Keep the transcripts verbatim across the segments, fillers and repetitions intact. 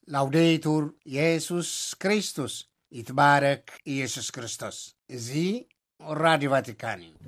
ላውዴቱር ኢየሱስ ክርስቶስ ይትባረክ ኢየሱስ ክርስቶስ እዚ ራዲዮ ቫቲካን እዩ።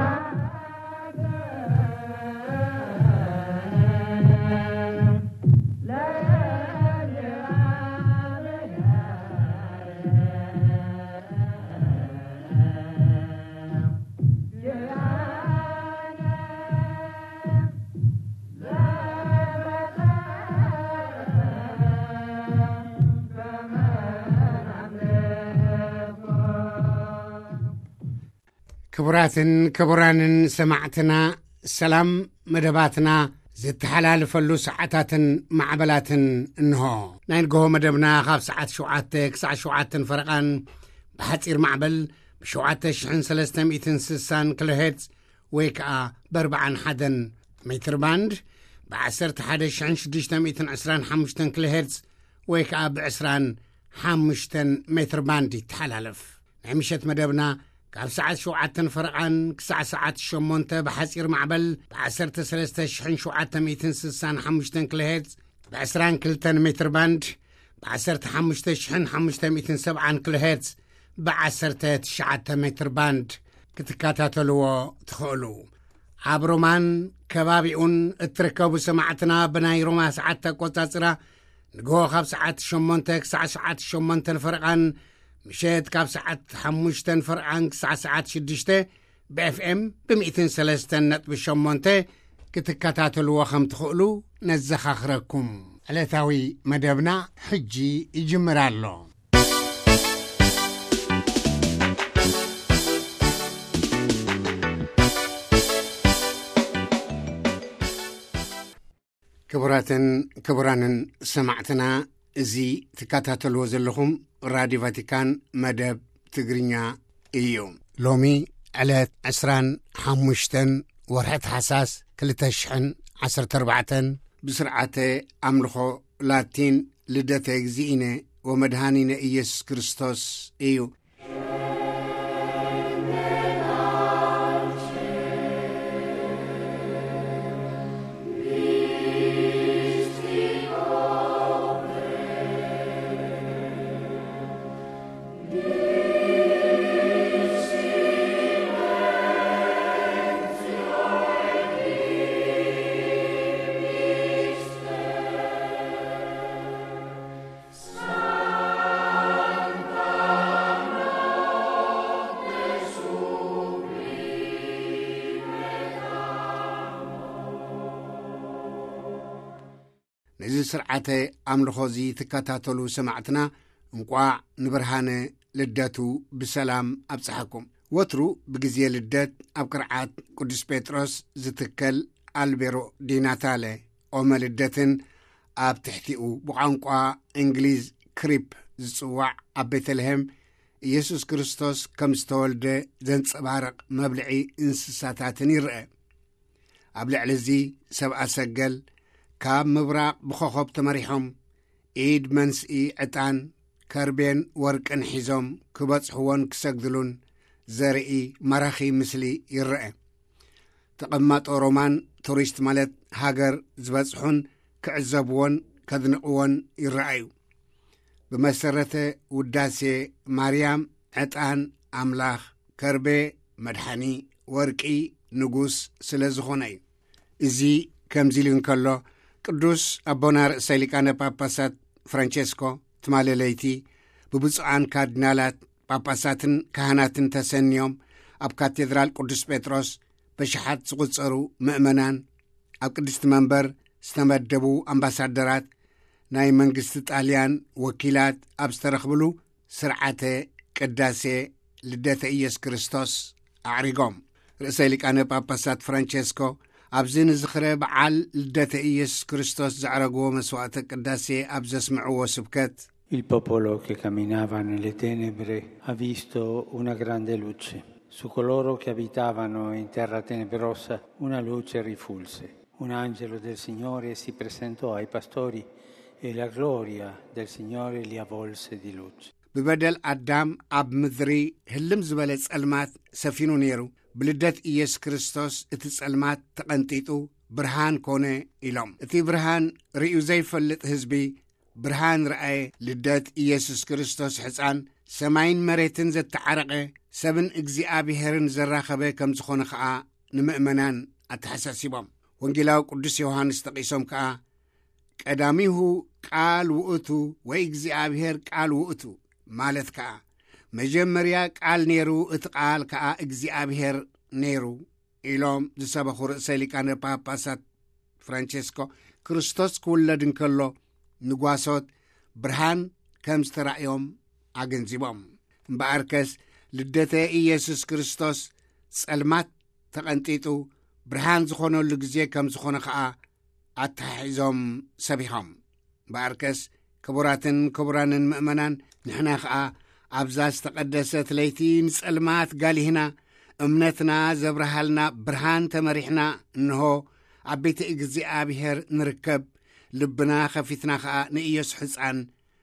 ክቡራትን ክቡራንን ሰማዕትና ሰላም መደባትና ዝተሓላለፈሉ ሰዓታትን ማዕበላትን እንሆ ናይ ንጎሆ መደብና ካብ ሰዓት ሸውዓተ ክሳዕ ሸውዓተ ፈረቓን ብሓፂር ማዕበል ብሸውዓተ ሽሕን ሰለስተ ሚእትን ስሳን ኪሎ ሄርትዝ ወይ ከዓ በርባዓን ሓደን ሜትር ባንድ ብዓሰርተ ሓደ ሽሕን ሽዱሽተ ሚእትን ዕስራን ሓሙሽተን ኪሎ ሄርትዝ ወይ ከዓ ብዕስራን ሓሙሽተን ሜትር ባንድ ይተሓላለፍ። ናይ ምሸት መደብና ካብ ሰዓት ሸውዓተ ፈረቓን ክሳዕ ሰዓት ሸሞንተ ብሓፂር ማዕበል ብዓሰርተ ሰለስተ ሽሕን ሸውዓተ ሚእትን ስሳን ሓሙሽተን ኪሎ ሄርትዝ ብዕስራን ክልተን ሜትር ባንድ ብዓሰርተ ሓሙሽተ ሽሕን ሓሙሽተ ሚእትን ሰብዓን ኪሎ ሄርትዝ ብዓሰርተ ትሽዓተ ሜትር ባንድ ክትከታተልዎ ትኽእሉ። ኣብ ሮማን ከባቢኡን እትርከቡ ሰማዕትና ብናይ ሮማ ሰዓት ኣቆጻጽራ ንግሆ ካብ ሰዓት ሸሞንተ ክሳዕ ሰዓት ሸሞንተ ፈረቓን ምሸት ካብ ሰዓት ሓሙሽተን ፈርዓን ክሳዕ ሰዓት ሽዱሽተ ብኤፍኤም ብሚእትን ሰለስተን ነጥቢ ሸሞንተ ክትከታተልዎ ከም ትኽእሉ ነዘኻኽረኩም። ዕለታዊ መደብና ሕጂ ይጅምር ኣሎ። ክቡራትን ክቡራንን ሰማዕትና እዚ ትከታተልዎ ዘለኹም ራዲዮ ቫቲካን መደብ ትግርኛ እዩ። ሎሚ ዕለት ዕስራን ሓሙሽተን ወርሒ ታሕሳስ ክልተ ሽሕን ዓሰርተ ኣርባዕተን ብስርዓተ ኣምልኾ ላቲን ልደተ እግዚእነ ወመድሃኒነ ኢየሱስ ክርስቶስ እዩ። ነዚ ስርዓተ ኣምልኾ እዚ ትከታተሉ ሰማዕትና እንቋዕ ንብርሃነ ልደቱ ብሰላም ኣብፅሐኩም። ወትሩ ብግዜ ልደት ኣብ ቅርዓት ቅዱስ ጴጥሮስ ዝትከል ኣልቤሮ ዲናታለ ኦመ ልደትን ኣብ ትሕቲኡ ብቋንቋ እንግሊዝ ክሪፕ ዝጽዋዕ ኣብ ቤተልሔም ኢየሱስ ክርስቶስ ከም ዝተወልደ ዘንጸባርቕ መብልዒ እንስሳታትን ይርአ። ኣብ ልዕሊ እዚ ሰብኣ ሰገል ካብ ምብራቕ ብኾኸብ ተመሪሖም ኢድ መንስኢ ዕጣን ከርቤን ወርቅን ሒዞም ክበጽሕዎን ክሰግድሉን ዘርኢ መራኺ ምስሊ ይርአ። ተቐማጦ ሮማን ቱሪስት ማለት ሃገር ዝበጽሑን ክዕዘብዎን ከድንቕዎን ይረአዩ። ብመሰረተ ውዳሴ ማርያም ዕጣን ኣምላኽ፣ ከርቤ መድሓኒ፣ ወርቂ ንጉስ ስለ ዝኾነ እዩ። እዚ ከምዚ ኢሉ እንከሎ ቅዱስ ኣቦና ርእሰ ሊቃነ ጳጳሳት ፍራንቼስኮ ትማለለይቲ ብብፁዓን ካርዲናላት ጳጳሳትን ካህናትን ተሰኒዮም ኣብ ካቴድራል ቅዱስ ጴጥሮስ በሽሓት ዝቝጸሩ ምእመናን ኣብ ቅድስቲ መንበር ዝተመደቡ ኣምባሳደራት ናይ መንግስቲ ጣልያን ወኪላት ኣብ ዝተረኽብሉ ስርዓተ ቅዳሴ ልደተ ኢየሱስ ክርስቶስ ኣዕሪጎም። ርእሰ ሊቃነ ጳጳሳት ፍራንቼስኮ ኣብዚ ንዝኽረ በዓል ልደተ ኢየሱስ ክርስቶስ ዘዕረግዎ መስዋዕተ ቅዳሴ ኣብ ዘስምዕዎ ስብከት Il popolo che camminava nelle tenebre ha visto una grande luce. Su coloro che abitavano in terra tenebrosa una luce rifulse. Un angelo del Signore si presentò ai pastori e la gloria del Signore li avvolse di luce. ببدل أدم أب مذري هلم زبالة سألمات سفينو نيرو بلدت إيس كريستوس اتسألمات تقنطيتو برهان كونه إلهم اتي برهان ريو زي فلت هزبي ብርሃን ረአየ ልደት ኢየሱስ ክርስቶስ ሕፃን ሰማይን መሬትን ዘተዓረቐ ሰብን እግዚኣብሔርን ዘራኸበ ከም ዝኾነ ከዓ ንምእመናን ኣተሓሳሲቦም ወንጌላዊ ቅዱስ ዮሐንስ ጠቂሶም ከዓ ቀዳሚሁ ቃል ውእቱ ወይ እግዚኣብሔር ቃል ውእቱ ማለት ከዓ መጀመርያ ቃል ነይሩ እቲ ቃል ከዓ እግዚኣብሔር ነይሩ ኢሎም ዝሰበኹ ርእሰ ሊቃነ ጳጳሳት ፍራንቼስኮ ክርስቶስ ክውለድ እንከሎ ንጓሶት ብርሃን ከም ዝተራእዮም ኣገንዚቦም እምበኣርከስ ልደተ ኢየሱስ ክርስቶስ ጸልማት ተቐንጢጡ ብርሃን ዝኾነሉ ግዜ ከም ዝኾነ ከዓ ኣተሓሒዞም ሰቢሖም እምበኣርከስ ክቡራትን ክቡራንን ምእመናን ንሕና ከዓ ኣብዛ ዝተቐደሰት ለይቲ ንጸልማት ጋሊህና እምነትና ዘብርሃልና ብርሃን ተመሪሕና እንሆ ኣብ ቤተ እግዚኣብሔር ንርከብ ልብና ኸፊትና ከዓ ንኢየሱስ ሕፃን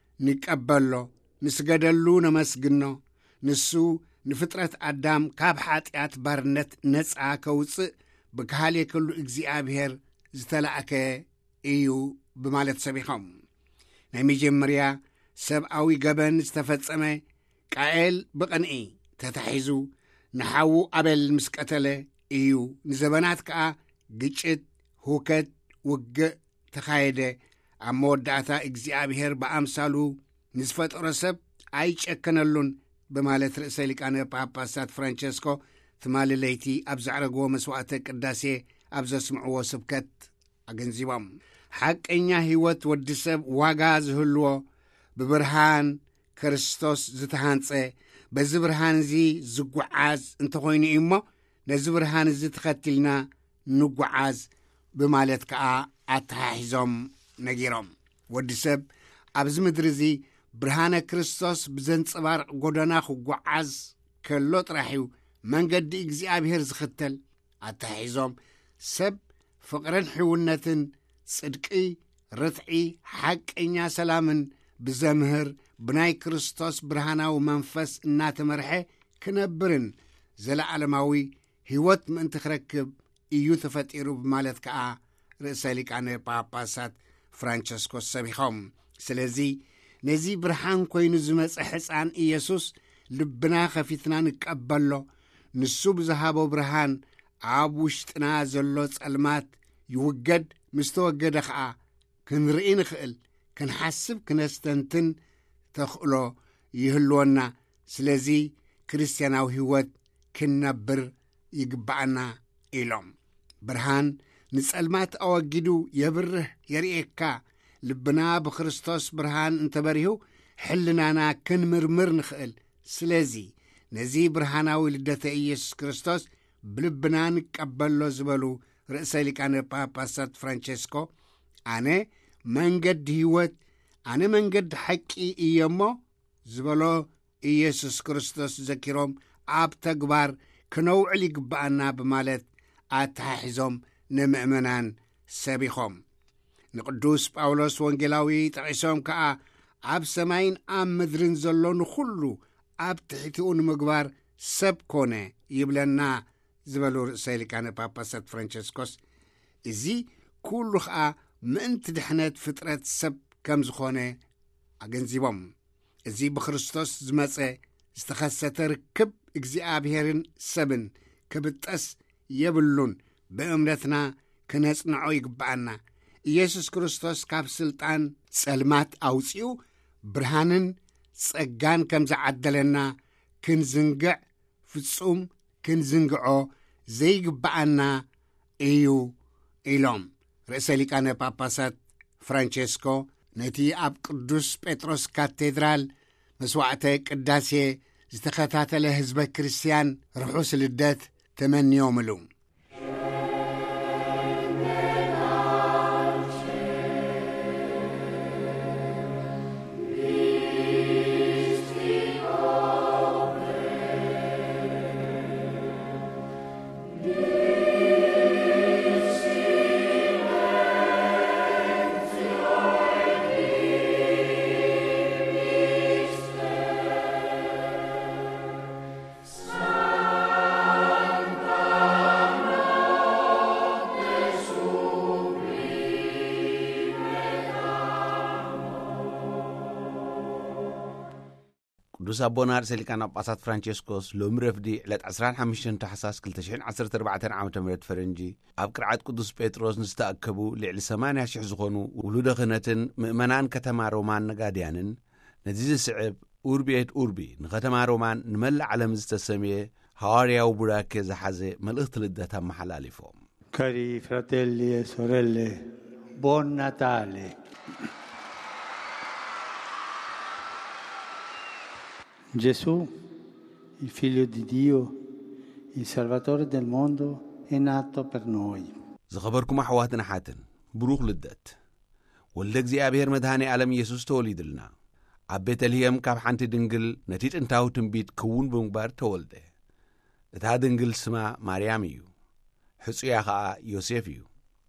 ንቀበሎ ንስገደሉ ነመስግኖ ንሱ ንፍጥረት ኣዳም ካብ ሓጢኣት ባርነት ነፃ ከውፅእ ብካልየ ክሉ እግዚኣብሔር ዝተላእከ እዩ ብማለት ሰቢሖም ናይ መጀመርያ ሰብኣዊ ገበን ዝተፈጸመ ቃኤል ብቐንዒ ተታሒዙ ንሓዉ ኣበል ምስ ቀተለ እዩ ንዘበናት ከዓ ግጭት ሁከት ውግእ ተኻየደ ኣብ መወዳእታ እግዚኣብሔር ብኣምሳሉ ንዝፈጠሮ ሰብ ኣይጨከነሉን ብማለት ርእሰ ሊቃነ ጳጳሳት ፍራንቼስኮ ትማሊ ለይቲ ኣብ ዘዕረግዎ መስዋዕተ ቅዳሴ ኣብ ዘስምዕዎ ስብከት ኣገንዚቦም ሓቀኛ ህይወት ወዲ ሰብ ዋጋ ዝህልዎ ብብርሃን ክርስቶስ ዝተሃንፀ በዚ ብርሃን እዚ ዝጓዓዝ እንተኾይኑ እዩ እሞ ነዚ ብርሃን እዚ ተኸቲልና ንጓዓዝ ብማለት ከዓ ኣተሓሒዞም ነጊሮም ወዲ ሰብ ኣብዚ ምድሪ እዚ ብርሃነ ክርስቶስ ብዘንጽባርቕ ጎደና ክጓዓዝ ከሎ ጥራሕ እዩ መንገዲ እግዚኣብሔር ዝኽተል ኣተሓሒዞም ሰብ ፍቕርን ሕውነትን ጽድቂ ርትዒ ሓቀኛ ሰላምን ብዘምህር ብናይ ክርስቶስ ብርሃናዊ መንፈስ እናተመርሐ ክነብርን ዘለዓለማዊ ህይወት ምእንቲ ክረክብ እዩ ተፈጢሩ ብማለት ከዓ ርእሰ ሊቃነ ጳጳሳት ፍራንቸስኮስ ሰቢሖም ስለዚ ነዚ ብርሃን ኮይኑ ዝመጽ ሕፃን ኢየሱስ ልብና ኸፊትና ንቀበሎ ንሱ ብዝሃቦ ብርሃን ኣብ ውሽጥና ዘሎ ጸልማት ይውገድ ምስ ተወገደ ከዓ ክንርኢ ንኽእል ክንሓስብ ክነስተንትን ተኽእሎ ይህልወና ስለዚ ክርስትያናዊ ህይወት ክንነብር ይግባአና ኢሎም ብርሃን ንጸልማት ኣወጊዱ የብርህ የርኤካ ልብና ብክርስቶስ ብርሃን እንተበሪሁ ሕልናና ክንምርምር ንኽእል ስለዚ ነዚ ብርሃናዊ ልደተ ኢየሱስ ክርስቶስ ብልብና ንቀበሎ ዝበሉ ርእሰ ሊቃነ ጳጳሳት ፍራንቼስኮ ኣነ መንገዲ ህይወት ኣነ መንገዲ ሓቂ እየ እሞ ዝበሎ ኢየሱስ ክርስቶስ ዘኪሮም ኣብ ተግባር ክነውዕል ይግባአና ብማለት ኣተሓሒዞም ንምእመናን ሰቢኾም ንቅዱስ ጳውሎስ ወንጌላዊ ጠቂሶም ከዓ ኣብ ሰማይን ኣብ ምድርን ዘሎ ንኹሉ ኣብ ትሕቲኡ ንምግባር ሰብ ኮነ ይብለና ዝበሉ ርእሰ ሊቃነ ጳጳሳት ፍራንቸስኮስ እዚ ኩሉ ከዓ ምእንቲ ድሕነት ፍጥረት ሰብ ከም ዝኾነ ኣገንዚቦም እዚ ብክርስቶስ ዝመፀ ዝተኸሰተ ርክብ እግዚኣብሔርን ሰብን ክብጠስ የብሉን ብእምነትና ክነጽንዖ ይግባአና ኢየሱስ ክርስቶስ ካብ ስልጣን ጸልማት ኣውፂኡ ብርሃንን ጸጋን ከም ዝዓደለና ክንዝንግዕ ፍጹም ክንዝንግዖ ዘይግባአና እዩ ኢሎም ርእሰ ሊቃነ ጳጳሳት ፍራንቼስኮ ነቲ ኣብ ቅዱስ ጴጥሮስ ካቴድራል መስዋዕተ ቅዳሴ ዝተኸታተለ ህዝበ ክርስቲያን ርሑስ ልደት ተመንዮምሉ Santa ቅዱስ አቦና ርእሰ ሊቃነ ጳጳሳት ፍራንቼስኮስ ሎሚ ረፍዲ ዕለት عشرة وخمسة ታሕሳስ ሁለት ሺህ ዓሰርተ ኣርባዕተ ዓመተ ምህረት ፈረንጂ ኣብ ቅርዓት ቅዱስ ጴጥሮስ ንዝተኣከቡ ልዕሊ ሰማንያ ሽሕ ዝኾኑ ውሉደ ክህነትን ምእመናን ከተማ ሮማን ነጋድያንን ነዚ ዝስዕብ ኡርቢ ኤት ኡርቢ ንከተማ ሮማን ንመላእ ዓለም ዝተሰምየ ሐዋርያዊ ቡራኬ ዝሓዘ መልእኽቲ ልደት ኣመሓላሊፎም። Cari fratelli e sorelle, buon Natale. Gesù, il figlio di Dio, il Salvatore del mondo, è nato per noi. ዝኸበርኩም ኣሕዋትን ሓትን ብሩኽ ልደት ወልደ እግዚኣብሔር መድሃኒ ዓለም ኢየሱስ ተወሊድልና ኣብ ቤተልሔም ካብ ሓንቲ ድንግል ነቲ ጥንታዊ ትንቢት ክውን ብምግባር ተወልደ። እታ ድንግል ስማ ማርያም እዩ፣ ሕፁያ ኸዓ ዮሴፍ እዩ።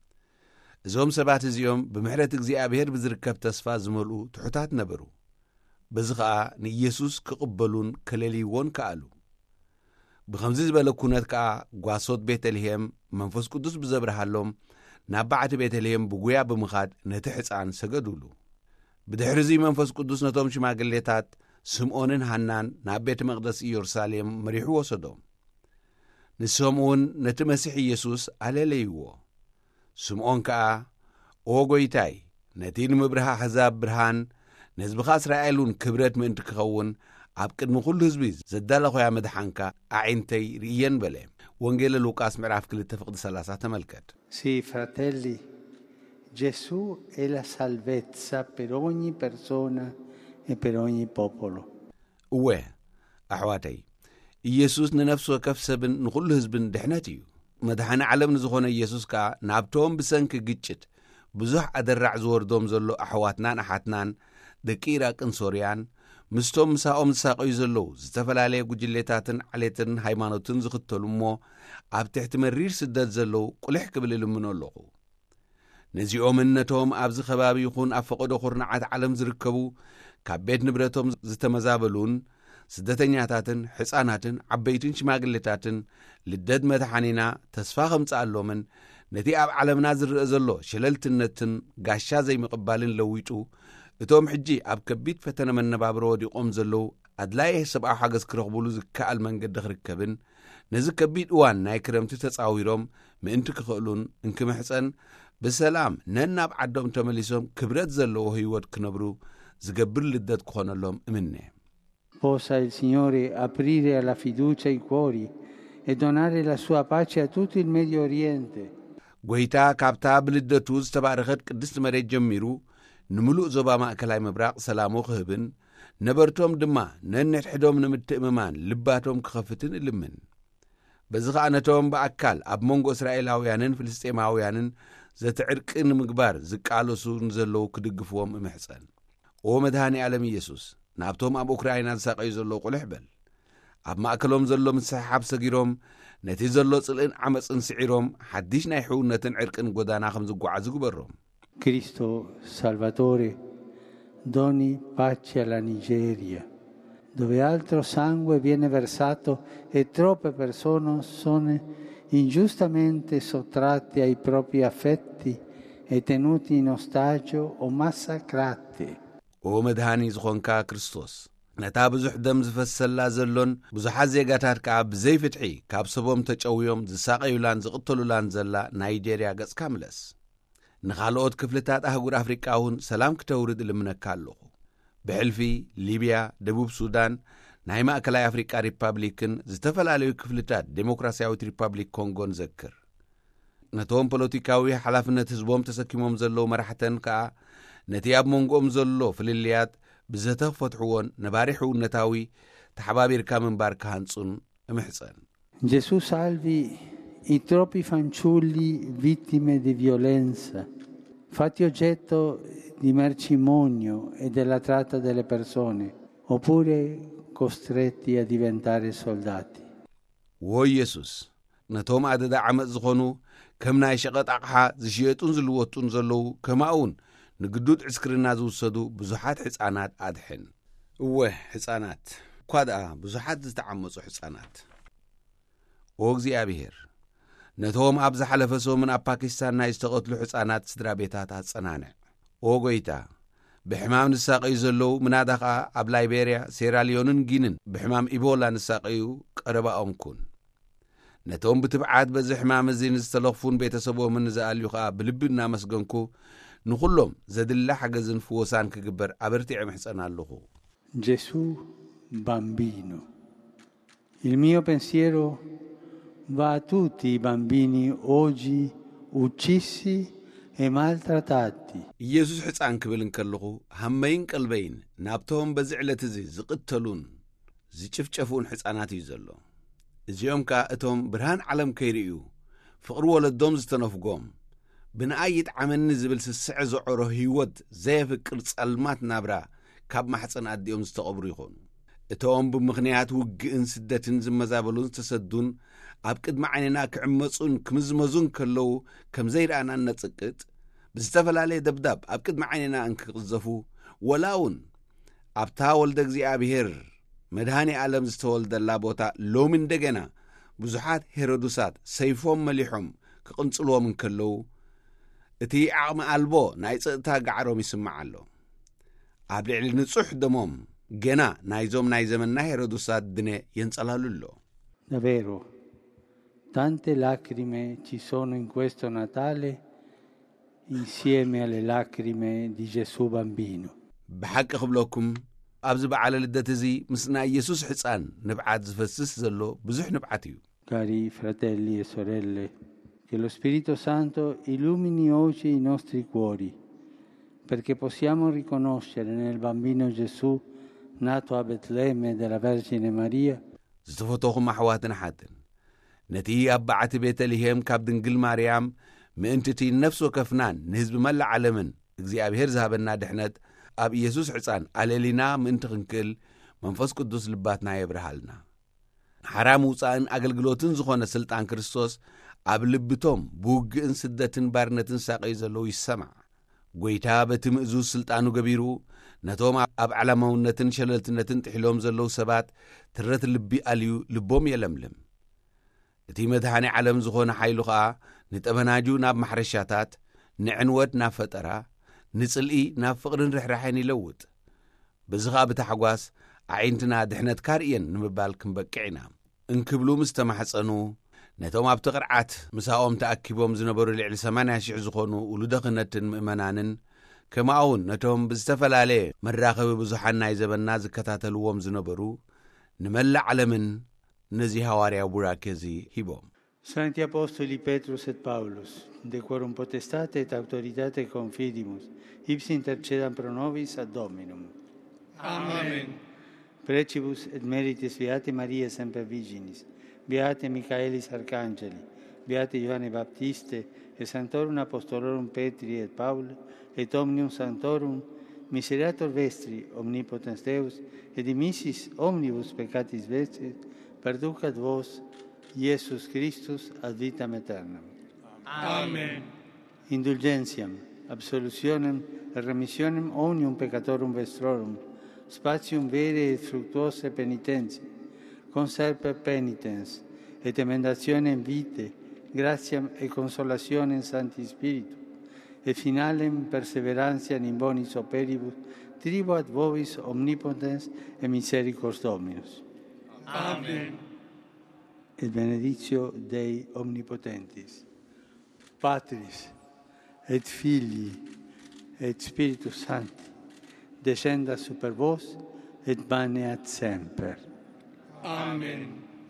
እዞም ሰባት እዚኦም ብምሕረት እግዚኣብሔር ብዝርከብ ተስፋ ዝመልኡ ትሑታት ነበሩ። በዚ ኸዓ ንኢየሱስ ክቕበሉን ከለልይዎን ከኣሉ። ብኸምዚ ዝበለ ኩነት ከዓ ጓሶት ቤተልሔም መንፈስ ቅዱስ ብዘብርሃሎም ናብ ባዕቲ ቤተልሔም ብጉያ ብምኻድ ነቲ ሕፃን ሰገዱሉ። ብድሕሪዚ መንፈስ ቅዱስ ነቶም ሽማግሌታት ስምዖንን ሃናን ናብ ቤተ መቕደስ ኢየሩሳሌም መሪሑ ወሰዶም። ንሶም እውን ነቲ መሲሕ ኢየሱስ ኣለለይዎ። ስምዖን ከዓ ኦ ጐይታይ ነቲ ንምብርሃ ኣሕዛብ ብርሃን ነህዝብኻ እስራኤልን ክብረት ምእንቲ ክኸውን ኣብ ቅድሚ ኩሉ ህዝቢ ዘዳለኾያ መድሓንካ ኣዒንተይ ርእየን በለ። ወንጌል ሉቃስ ምዕራፍ ክልተ ፍቕዲ ሰላሳ ተመልከት። Sì, fratelli, Gesù è la salvezza per ogni persona e per ogni popolo. እወ ኣሕዋተይ ኢየሱስ ንነፍሲ ወከፍ ሰብን ንኩሉ ህዝብን ድሕነት እዩ። መድሓኒ ዓለም ንዝኾነ ኢየሱስ ከዓ ናብቶም ብሰንኪ ግጭት ብዙሕ ኣደራዕ ዝወርዶም ዘሎ ኣሕዋትናን ኣሓትናን ደቂ ኢራቅን ሶርያን ምስቶም ምሳኦም ዝሳቀዩ ዘለዉ ዝተፈላለየ ጉጅሌታትን ዓሌትን ሃይማኖትን ዝኽተሉ እሞ ኣብ ትሕቲ መሪር ስደት ዘለዉ ቁልሕ ክብል ይልምኑ ኣለኹ። ነዚኦም ነቶም ኣብዚ ከባቢ ይኹን ኣብ ፈቐዶ ኹርናዓት ዓለም ዝርከቡ ካብ ቤት ንብረቶም ዝተመዛበሉን ስደተኛታትን ሕፃናትን ዓበይትን ሽማግሌታትን ልደት መድሓኒና ተስፋ ከምፅኣሎምን ነቲ ኣብ ዓለምና ዝርአ ዘሎ ሸለልትነትን ጋሻ ዘይምቕባልን ለዊጡ እቶም ሕጂ ኣብ ከቢድ ፈተነ መነባብሮ ወዲቖም ዘለዉ ኣድላይ ሰብኣዊ ሓገዝ ክረኽብሉ ዝከኣል መንገዲ ክርከብን ነዚ ከቢድ እዋን ናይ ክረምቲ ተፃዊሮም ምእንቲ ክኽእሉን እንክምሕፀን ብሰላም ነናብ ዓዶም ተመሊሶም ክብረት ዘለዎ ህይወት ክነብሩ ዝገብር ልደት ክኾነሎም እምነ። Possa il Signore aprire alla fiducia i cuori e donare la sua pace a tutto il Medio Oriente. ጐይታ ካብታ ብልደቱ ዝተባረኸት ቅድስቲ መሬት ጀሚሩ ንምሉእ ዞባ ማእከላይ ምብራቕ ሰላሙ ክህብን ነበርቶም ድማ ነንሕድሕዶም ንምትእምማን ልባቶም ክኸፍትን እልምን። በዚ ኸዓ ነቶም ብኣካል ኣብ መንጎ እስራኤላውያንን ፍልስጤማውያንን ዘትዕርቂ ንምግባር ዝቃለሱ ንዘለዉ ክድግፍዎም እምሕፀን። ኦ መድሃኒ ዓለም ኢየሱስ ናብቶም ኣብ ኡክራይና ዝሳቀዩ ዘለዉ ቁልሕ በል። ኣብ ማእከሎም ዘሎ ምስሕሓብ ሰጊሮም ነቲ ዘሎ ጽልእን ዓመፅን ስዒሮም ሓድሽ ናይ ሕውነትን ዕርቅን ጎዳና ከም ዝጓዓዙ ግበሮም። Cristo Salvatore, doni pace alla Nigeria, dove altro sangue viene versato e troppe persone sono ingiustamente sottratte ai propri affetti e tenuti in ostaggio o massacrati. ኦ መድሃኒ ዝኾንካ ክርስቶስ ነታ ብዙሕ ደም ዝፈሰላ ዘሎን ብዙሓት ዜጋታት ከዓ ብዘይ ፍትሒ ካብ ሰቦም ተጨውዮም ዝሳቀዩላን ዝቕተሉላን ዘላ ናይጀርያ ገጽካ ምለስ። ንኻልኦት ክፍልታት ኣህጉር ኣፍሪቃ እውን ሰላም ክተውርድ እልምነካ ኣለኹ። ብሕልፊ ሊብያ፣ ደቡብ ሱዳን፣ ናይ ማእከላይ ኣፍሪቃ ሪፓብሊክን ዝተፈላለዩ ክፍልታት ዴሞክራስያዊት ሪፓብሊክ ኮንጎን ዘክር። ነቶም ፖለቲካዊ ሓላፍነት ህዝቦም ተሰኪሞም ዘለዉ መራሕተን ከዓ ነቲ ኣብ መንጎኦም ዘሎ ፍልልያት ብዘተፈትሕዎን ነባሪ ሕውነታዊ ተሓባቢርካ ምንባር ክሃንጹን እምሕፀን። Gesù salvi i troppi fanciulli vittime di violenza, fatti oggetto di mercimonio e della tratta delle persone, oppure costretti a diventare soldati. ዎ ኢየሱስ ነቶም ኣደዳ ዓመፅ ዝኾኑ ከም ናይ ሸቐጥ ኣቕሓ ዝሽየጡን ዝልወጡን ዘለዉ ከማኡን ንግዱድ ዕስክርና ዝውሰዱ ብዙሓት ሕፃናት ኣድሕን። እወ ሕፃናት እኳ ደኣ ብዙሓት ዝተዓመፁ ሕፃናት። ኦ እግዚኣብሔር ነቶም ኣብ ዝሓለፈ ሶምን ኣብ ፓኪስታን ናይ ዝተቐትሉ ሕፃናት ስድራ ቤታት ኣጸናንዕ። ኦ ጐይታ ብሕማም ንሳቀዩ ዘለዉ ምናዳ ኸዓ ኣብ ላይቤርያ ሴራሊዮንን ጊንን ብሕማም ኢቦላ ንሳቀዩ ቀረባኦም ኩን ነቶም ብትብዓት በዚ ሕማም እዚ ንዝተለኽፉን ቤተሰቦምን ንዝኣልዩ ኸዓ ብልቢ እናመስገንኩ ንኹሎም ዘድላ ሓገዝን ፍወሳን ክግበር ኣበርቲዐ ምሕፀን ኣለኹ። Gesù bambino. Il mio pensiero va a tutti i bambini oggi uccisi e maltrattati. ኢየሱስ ሕፃን ክብል እንከለኹ ሃመይን ቀልበይን ናብቶም በዚ ዕለት እዚ ዝቕተሉን ዝጭፍጨፉን ሕፃናት እዩ ዘሎ። እዚኦም ከዓ እቶም ብርሃን ዓለም ከይርእዩ ፍቕሪ ወለዶም ዝተነፍጎም ብንኣይ ይጥዓመኒ ዝብል ስስዕ ዝዖሮ ህይወት ዘየፍቅር ጸልማት ናብራ ካብ ማሕፀን ኣዲኦም ዝተቐብሩ ይኾኑ። እቶም ብምኽንያት ውግእን ስደትን ዝመዛበሉን ዝተሰዱን ኣብ ቅድሚ ዓይንና ክዕመፁን ክምዝመዙን ከለዉ ከም ዘይረኣና ነጽቅጥ ብዝተፈላለየ ደብዳብ ኣብ ቅድሚ ዓይንና እንክቕዘፉ ወላውን ኣብታ ወልደ እግዚኣብሔር መድሃኒ ዓለም ዝተወልደላ ቦታ ሎሚ እንደገና ብዙሓት ሄሮድሳት ሰይፎም መሊሖም ክቕንጽልዎም እንከለዉ እቲ ዓቕሚ ኣልቦ ናይ ፀጥታ ጋዕሮም ይስማዕ ኣሎ። ኣብ ልዕሊ ንጹሕ ደሞም ገና ናይዞም ናይ ዘመንና ሄሮድሳት ድነ የንጸላሉ ኣሎ። Davvero, tante lacrime ci sono in questo Natale insieme alle lacrime di Gesù bambino. ብሓቂ ክብለኩም ኣብዚ በዓለ ልደት እዚ ምስ ናይ ኢየሱስ ሕፃን ንብዓት ዝፈስስ ዘሎ ብዙሕ ንብዓት እዩ። Cari fratelli e sorelle, che lo Spirito Santo illumini oggi i nostri cuori, perché possiamo riconoscere nel bambino Gesù, nato a Betlemme della Vergine Maria, ዝተፈተኹም ኣሕዋትን ሓትን ነቲ ኣብ በዓቲ ቤተልሔም ካብ ድንግል ማርያም ምእንትቲ ነፍሲ ወከፍናን ንህዝቢ መላእ ዓለምን እግዚኣብሔር ዝሃበና ድሕነት ኣብ ኢየሱስ ሕፃን ኣለሊና ምእንቲ ክንክእል መንፈስ ቅዱስ ልባትና የብርሃልና። ሓራም ውፃእን ኣገልግሎትን ዝኾነ ስልጣን ክርስቶስ ኣብ ልብቶም ብውግእን ስደትን ባርነትን ሳቀዩ ዘለዉ ይሰማዕ። ጐይታ በቲ ምእዙዝ ስልጣኑ ገቢሩ ነቶም ኣብ ዓላማውነትን ሸለልትነትን ጥሒሎም ዘለዉ ሰባት ትረት ልቢ ኣልዩ ልቦም የለምልም። እቲ መድሃኒ ዓለም ዝኾነ ሓይሉ ኸዓ ንጠመናጁ ናብ ማሕረሻታት፣ ንዕንወት ናብ ፈጠራ፣ ንጽልኢ ናብ ፍቕርን ርሕራሕን ይለውጥ። በዚ ኸዓ ብታሕጓስ ኣዒንትና ድሕነት ካርየን ንምባል ክንበቅዕ ኢና እንክብሉ ምስ ተማሕፀኑ ነቶም ኣብቲ ቕርዓት ምሳኦም ተኣኪቦም ዝነበሩ ልዕሊ ሰማንያ ሽሕ ዝኾኑ ውሉደ ክህነትን ምእመናንን ከምኡውን ነቶም ብዝተፈላለየ መራኸቢ ብዙሓን ናይ ዘበና ዝከታተልዎም ዝነበሩ ንመላእ ዓለምን ነዚ ሐዋርያው ቡራኬ እዚ ሂቦም። Santi Apostoli Petrus et Paulus, de quorum potestate et autoritate confidimus, ipsi intercedam pro nobis ad Dominum. Amen. Precibus et meritis Beate Maria semper Virginis, Beate Michaelis Arcangeli, Beate Ioanne Baptiste, et Sanctorum Apostolorum Petri et Paul, et Omnium Sanctorum, miserator vestri, omnipotens Deus, et dimissis omnibus peccatis vestris, perducat vos, Iesus Christus, ad vitam aeternam. Amen. Indulgentiam, absolutionem et remissionem omnium peccatorum vestrorum, spatium vere et fructuose penitentiae, conserper penitens, et emendationem vitae, gratiam et consolationem Sancti Spiritu, et finalem perseverantiam in bonis operibus, tribuat vobis omnipotens et misericordias Dominus. Amen. Et benedictio Dei omnipotentis, Patris et Filii et Spiritus Sancti, descenda super vos et maneat semper. Amen.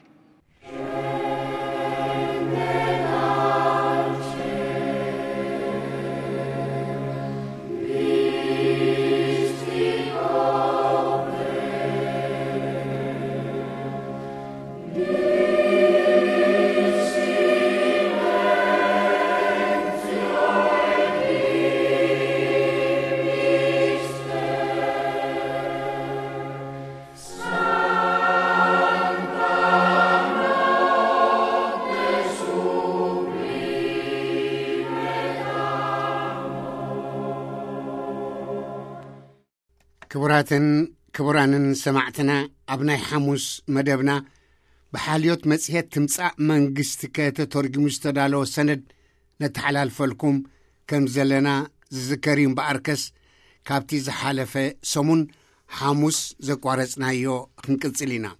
ክቡራትን ክቡራንን ሰማዕትና ኣብ ናይ ሐሙስ መደብና ብሓልዮት መጽሔት ትምጻእ መንግስቲ ከተተርጉሙ ዝተዳለወ ሰነድ ነተሓላልፈልኩም ከም ዘለና ዝዝከር እምበኣርከስ ካብቲ ዝሓለፈ ሰሙን ሐሙስ ዘቋረጽናዮ ክንቅጽል ኢና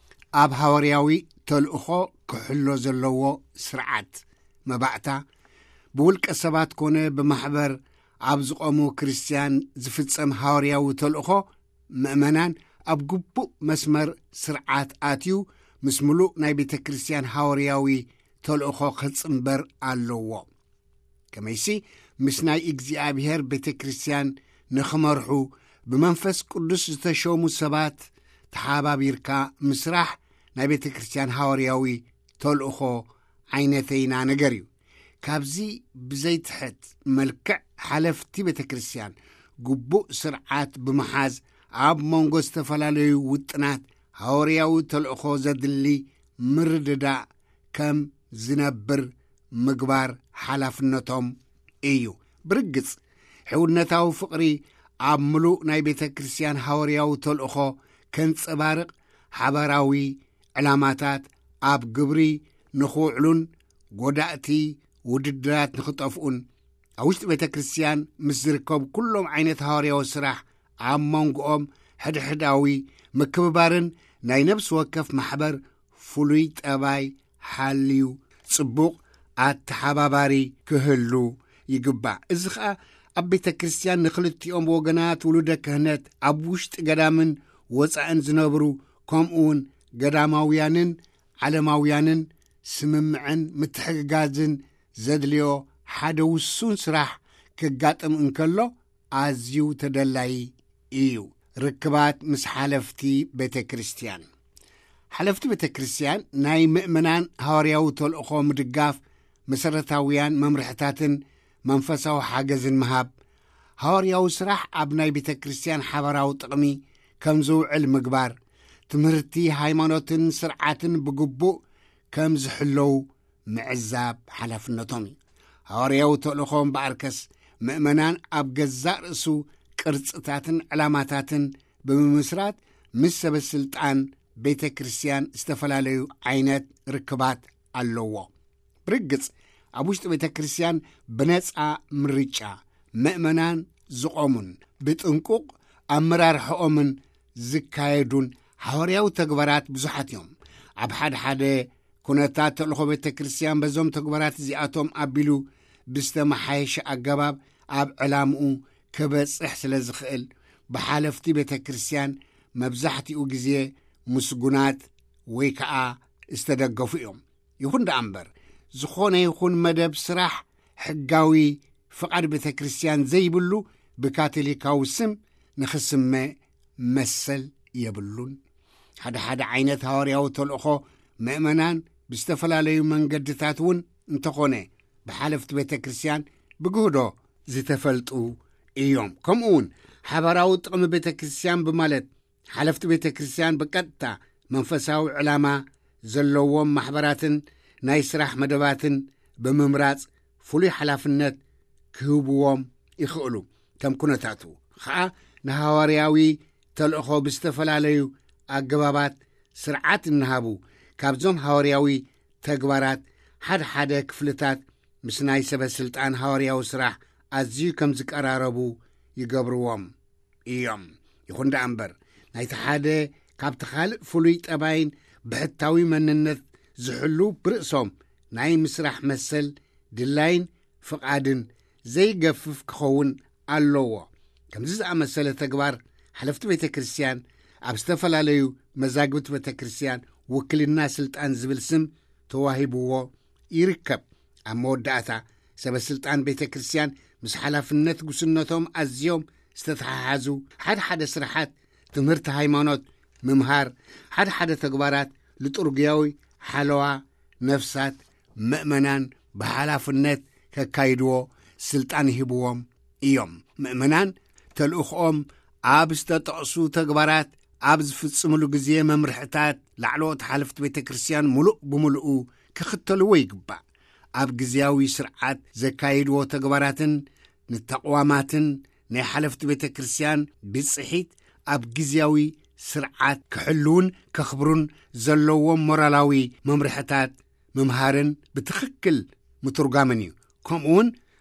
ኣብ ሐዋርያዊ ተልእኾ ክሕሎ ዘለዎ ስርዓት መባዕታ ብውልቀ ሰባት ኮነ ብማሕበር ኣብ ዝቆሙ ክርስቲያን ዝፍጸም ሐዋርያዊ ተልእኾ ምእመናን ኣብ ግቡእ መስመር ስርዓት ኣትዩ ምስ ምሉእ ናይ ቤተ ክርስቲያን ሐዋርያዊ ተልእኾ ክጽምበር ኣለዎ ከመይሲ ምስ ናይ እግዚኣብሔር ቤተ ክርስቲያን ንኽመርሑ ብመንፈስ ቅዱስ ዝተሾሙ ሰባት ተሓባቢርካ ምስራሕ ናይ ቤተ ክርስቲያን ሐዋርያዊ ተልእኾ ዓይነተይና ነገር እዩ ካብዚ ብዘይትሕት መልክዕ ሓለፍቲ ቤተ ክርስቲያን ግቡእ ስርዓት ብምሓዝ ኣብ መንጎ ዝተፈላለዩ ውጥናት ሐዋርያዊ ተልእኾ ዘድሊ ምርድዳእ ከም ዝነብር ምግባር ሓላፍነቶም እዩ ብርግጽ ሕውነታዊ ፍቕሪ ኣብ ምሉእ ናይ ቤተ ክርስቲያን ሐዋርያዊ ተልእኾ ከንጸባርቕ ሓበራዊ ዕላማታት ኣብ ግብሪ ንኽውዕሉን ጐዳእቲ ውድድራት ንኽጠፍኡን ኣብ ውሽጢ ቤተ ክርስቲያን ምስ ዝርከቡ ኩሎም ዓይነት ሐዋርያዊ ስራሕ ኣብ መንጎኦም ሕድሕዳዊ ምክብባርን ናይ ነብሲ ወከፍ ማሕበር ፍሉይ ጠባይ ሓልዩ ጽቡቕ ኣተሓባባሪ ክህሉ ይግባእ እዚ ኸዓ ኣብ ቤተ ክርስቲያን ንኽልቲኦም ወገናት ውሉደ ክህነት ኣብ ውሽጢ ገዳምን ወፃእን ዝነብሩ ከምኡውን ገዳማውያንን ዓለማውያንን ስምምዕን ምትሕግጋዝን ዘድልዮ ሓደ ውሱን ስራሕ ክጋጥም እንከሎ ኣዝዩ ተደላይ እዩ ርክባት ምስ ሓለፍቲ ቤተ ክርስቲያን ሓለፍቲ ቤተ ክርስቲያን ናይ ምእመናን ሐዋርያዊ ተልእኾ ምድጋፍ መሰረታውያን መምርሕታትን መንፈሳዊ ሓገዝን መሃብ ሐዋርያዊ ስራሕ ኣብ ናይ ቤተ ክርስቲያን ሓበራዊ ጥቕሚ ከም ዝውዕል ምግባር ትምህርቲ ሃይማኖትን ስርዓትን ብግቡእ ከም ዝሕለው ምዕዛብ ሓላፍነቶም እዩ ሐዋርያዊ ተልእኾም በኣርከስ ምእመናን ኣብ ገዛእ ርእሱ ቅርጽታትን ዕላማታትን ብምምስራት ምስ ሰበስልጣን ቤተ ክርስቲያን ዝተፈላለዩ ዓይነት ርክባት ኣለዎ ብርግጽ ኣብ ውሽጢ ቤተ ክርስቲያን ብነጻ ምርጫ ምእመናን ዝቆሙን ብጥንቁቕ ኣመራርሕኦምን ዝካየዱን ሐዋርያዊ ተግባራት ብዙሓት እዮም ኣብ ሓደ ሓደ ኩነታት ተልእኾ ቤተ ክርስቲያን በዞም ተግባራት እዚኣቶም ኣቢሉ ብዝተመሓየሸ ኣገባብ ኣብ ዕላምኡ ክበጽሕ ስለ ዝኽእል ብሓለፍቲ ቤተ ክርስቲያን መብዛሕቲኡ ግዜ ምስጉናት ወይ ከዓ ዝተደገፉ እዮም ይኹን ደኣ እምበር ዝኾነ ይኹን መደብ ስራሕ ሕጋዊ ፍቓድ ቤተ ክርስቲያን ዘይብሉ ብካቶሊካዊ ስም ንኽስመ መሰል የብሉን ሓደ ሓደ ዓይነት ሐዋርያዊ ተልእኾ ምእመናን ብዝተፈላለዩ መንገድታት እውን እንተኾነ ብሓለፍቲ ቤተ ክርስቲያን ብግህዶ ዝተፈልጡ እዮም ከምኡውን ሓበራዊ ጥቕሚ ቤተ ክርስቲያን ብማለት ሓለፍቲ ቤተ ክርስቲያን ብቀጥታ መንፈሳዊ ዕላማ ዘለዎም ማሕበራትን ናይ ስራሕ መደባትን ብምምራጽ ፍሉይ ሓላፍነት ክህብዎም ይኽእሉ ከም ኩነታቱ ከዓ ንሐዋርያዊ ተልእኾ ብዝተፈላለዩ ኣገባባት ስርዓት እንሃቡ ካብዞም ሐዋርያዊ ተግባራት ሓደ ሓደ ክፍልታት ምስ ናይ ሰበስልጣን ሐዋርያዊ ስራሕ ኣዝዩ ከም ዝቀራረቡ ይገብርዎም እዮም ይኹን ደኣ እምበር ናይቲ ሓደ ካብቲ ካልእ ፍሉይ ጠባይን ብሕታዊ መንነት ዝሕሉ ብርእሶም ናይ ምስራሕ መሰል ድላይን ፍቓድን ዘይገፍፍ ክኸውን ኣለዎ ከምዚ ዝኣመሰለ ተግባር ሓለፍቲ ቤተ ክርስቲያን ኣብ ዝተፈላለዩ መዛግብቲ ቤተ ክርስቲያን ውክልና ስልጣን ዝብል ስም ተዋሂብዎ ይርከብ ኣብ መወዳእታ ሰበስልጣን ቤተ ክርስቲያን ምስ ሓላፍነት ጉስነቶም ኣዝዮም ዝተተሓሓዙ ሓደ ሓደ ስራሓት ትምህርቲ ሃይማኖት ምምሃር ሓደ ሓደ ተግባራት ልጡርግያዊ ሓለዋ ነፍሳት ምእመናን ብሓላፍነት ከካይድዎ ስልጣን ይህብዎም እዮም ምእመናን ተልእኽኦም ኣብ ዝተጠቕሱ ተግባራት ኣብ ዝፍጽምሉ ግዜ መምርሕታት ላዕለዎት ሓለፍቲ ቤተ ክርስቲያን ሙሉእ ብምሉኡ ክኽተልዎ ይግባእ ኣብ ግዜያዊ ስርዓት ዘካይድዎ ተግባራትን ንተቕዋማትን ናይ ሓለፍቲ ቤተ ክርስቲያን ብጽሒት ኣብ ግዜያዊ ስርዓት ክሕልውን ከኽብሩን ዘለዎም ሞራላዊ መምርሕታት ምምሃርን ብትኽክል ምትርጓምን እዩ ከምኡውን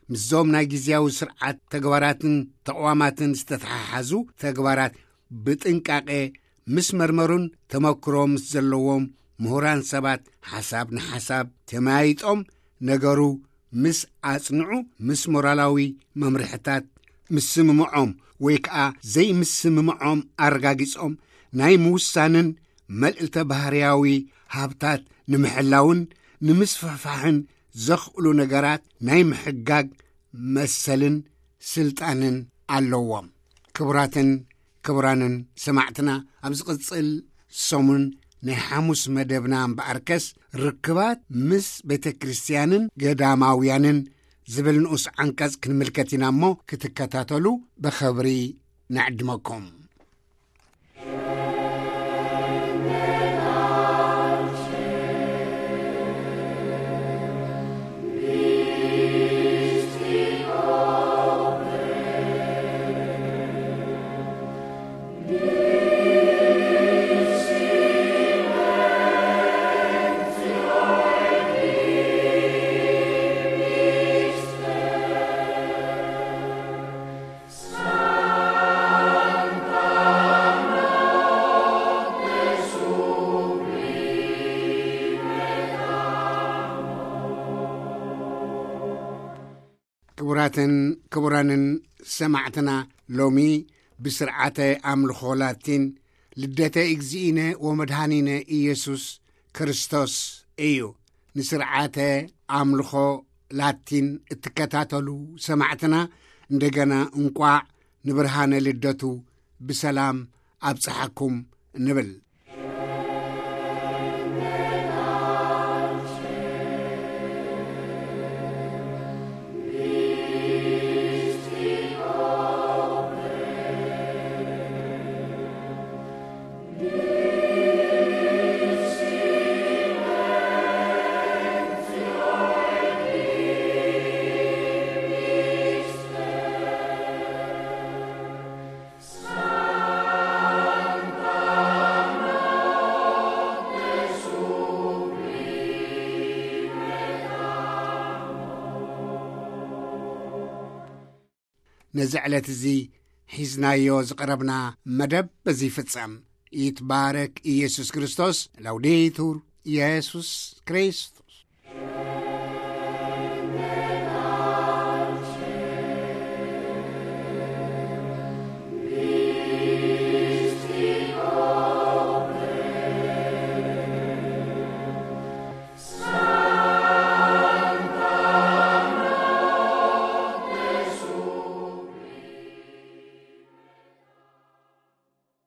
ምዞም ናይ ጊዜያዊ ስርዓት ተግባራትን ተቋማትን ዝተተሓሓዙ ተግባራት ብጥንቃቄ ምስ መርመሩን ተመክሮ ምስ ዘለዎም ምሁራን ሰባት ሓሳብ ንሓሳብ ተማይጦም ነገሩ ምስ ኣጽንዑ ምስ ሞራላዊ መምርሕታት ምስ ስምምዖም ወይ ከዓ ዘይ ምስ ስምምዖም ኣረጋጊጾም ናይ ምውሳንን መልእልተ ባህርያዊ ሃብታት ንምሕላውን ንምስፍሕፋሕን ዘኽእሉ ነገራት ናይ ምሕጋግ መሰልን ስልጣንን ኣለዎም። ክቡራትን ክቡራንን ሰማዕትና ኣብ ዝቕጽል ሰሙን ናይ ሐሙስ መደብና እምበኣርከስ ርክባት ምስ ቤተ ክርስቲያንን ገዳማውያንን ዝብል ንኡስ ዓንቀጽ ክንምልከት ኢና እሞ ክትከታተሉ በኸብሪ ናዕድመኩም። ክቡራትን ክቡራንን ሰማዕትና ሎሚ ብስርዓተ ኣምልኾ ላቲን ልደተ እግዚእነ ወመድኃኒነ ኢየሱስ ክርስቶስ እዩ። ንስርዓተ ኣምልኾ ላቲን እትከታተሉ ሰማዕትና እንደገና እንቋዕ ንብርሃነ ልደቱ ብሰላም ኣብጽሓኩም ንብል። ነዝዕለት እዚ ሒዝናዮ ዝቐረብና መደብ በዚ ፍጸም። ይትባረክ ኢየሱስ ክርስቶስ። ላውዴቱር ኢየሱስ ክርስቶስ